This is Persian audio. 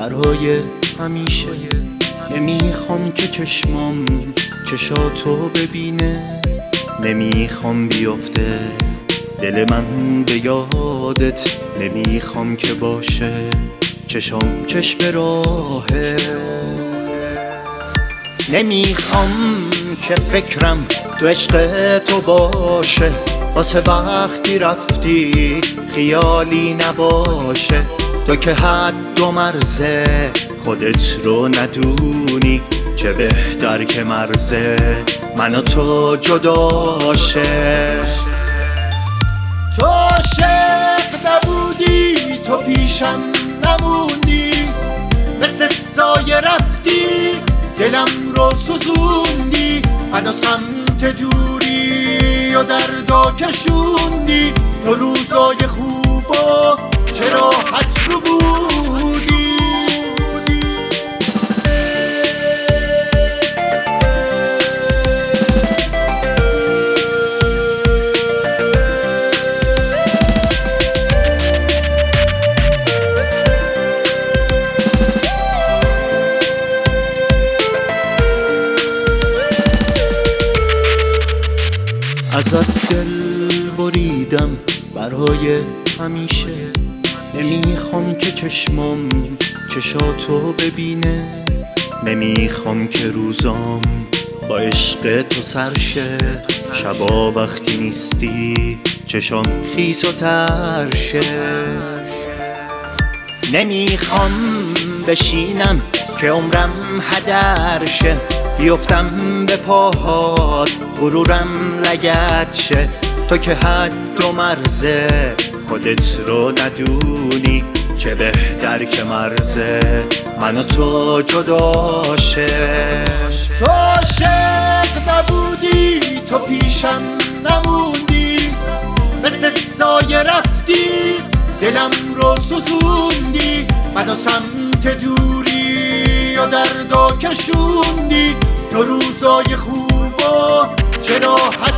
برای همیشه. نمیخوام که چشمام چشاتو ببینه، نمیخوام بیفته دل من به یادت، نمیخوام که باشه چشام چشم راهه. نمیخوام که فکرم تو عشق تو باشه، واسه وقتی رفتی خیالی نباشه. تو که حد و مرزه خودت رو ندونی، چه بهتر که مرزه من و تو جداشه. تو عاشق نبودی، تو پیشم نموندی، مثل سایه رفتی دلم رو سوزوندی. منو سمت دوری و دردا کشوندی، تو روزای خوبا چه راحت رو بودی. ازت دل بریدم برای همیشه، نمیخوام که چشمام چشاتو ببینه، نمیخوام که روزام با عشق تو سرشه. شبا وقتی نیستی چشام خیس و ترشه. نمیخوام بشینم که عمرم هدر شه، بیفتم به پاهات غرورم لگد شه. تو که حد و مرزه خودت رو ندونی، چه بهتر که مرزه من و تو جداشه. تو عاشق نبودی، تو پیشم نموندی، مثل سایه رفتی دلم رو سوزوندی. منو سمت دوری و دردا کشوندی، تو روزای خوبا چه راحت